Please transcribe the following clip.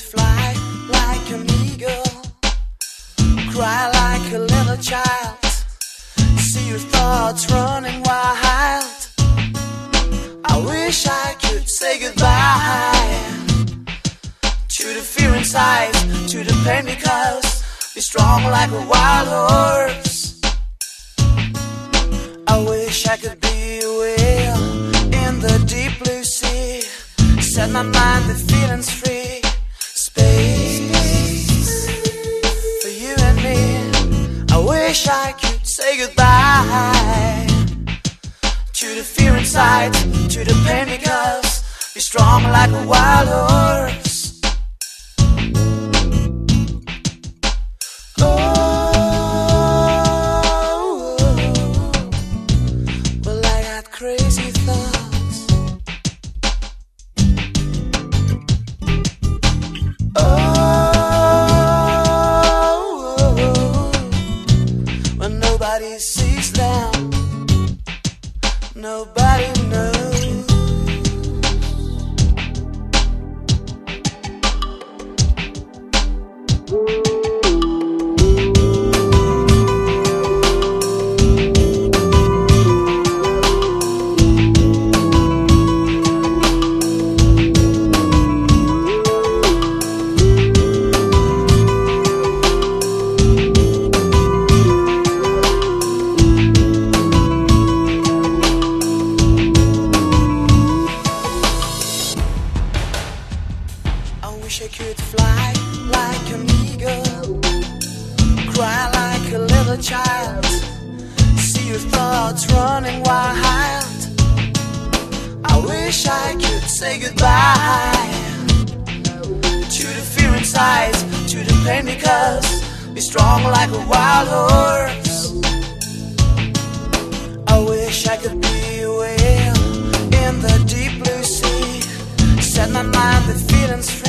fly like an eagle, cry like a little child, see your thoughts running wild. I wish I could say goodbye to the fear inside, to the pain, because you're strong like a wild horse. I wish I could be a whale in the deep blue sea, set my mind with feelings free. Space for you and me. I wish I could say goodbye to the fear inside, to the pain, because you're strong like a wild horse. Oh, well, I got crazy thoughts. Oh, when nobody sees them, nobody knows. I wish I could fly like an eagle, cry like a little child, see your thoughts running wild. I wish I could say goodbye to the fear inside, to the pain, because you're strong like a wild horse. I wish I could be a whale in the deep blue sea, set my mind with feelings free.